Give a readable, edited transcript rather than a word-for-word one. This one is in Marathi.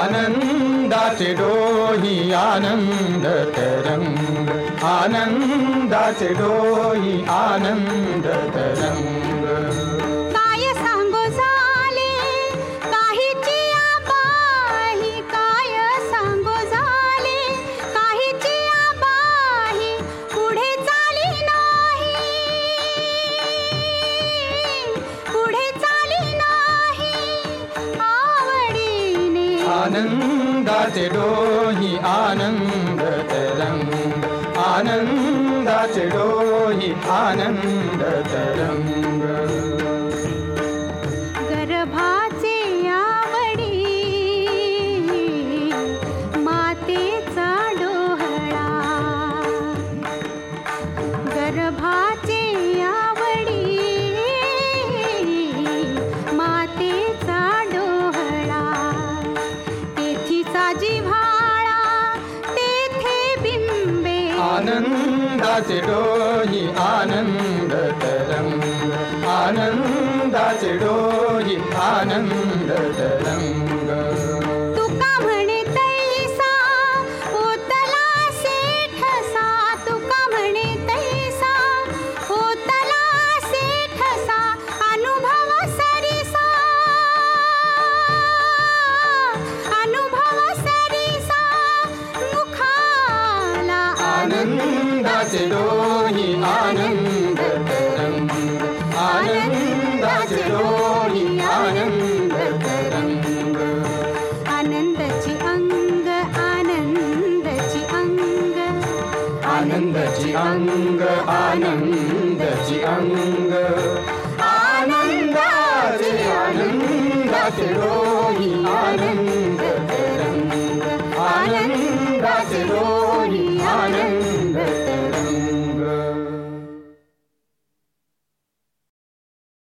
आनंदाचे डोही आनंद तरंग, आनंदाचे डोही आनंद तरंग. काय सांगो झाले काहीची आबाही, काय सांगो झाले काहीची आबाही, पुढे चाली नाही, पुढे चाली नाही आवडीने. आनंदाचे डोही आनंद तरंग, आनंदाचे डोही आनंद तरंग. गर्भाचे आवडी मातेचा डोहळा, गर्भाचे आवडी मातेचा डोहळा. तेथीचा जिव्हाळा तेथे बिंबे, आनंदाचे डोही आनंद तरंग, आनंदाचे डोही आनंद तरंग. तुका म्हणे तैसा होतला सेठसा, तुका म्हणे तैसा होतला सेठसा, अनुभव सरिसा, अनुभव सरिसा मुखाला. आनंदाचे डोही आनंद तरंग, आनंदाचे डोही आनंद तरंग. आनंदाची अंग, आनंदाची अंग, आनंदाची अंग, आनंदाची अंग, आनंदाचे आनंदाचे डोही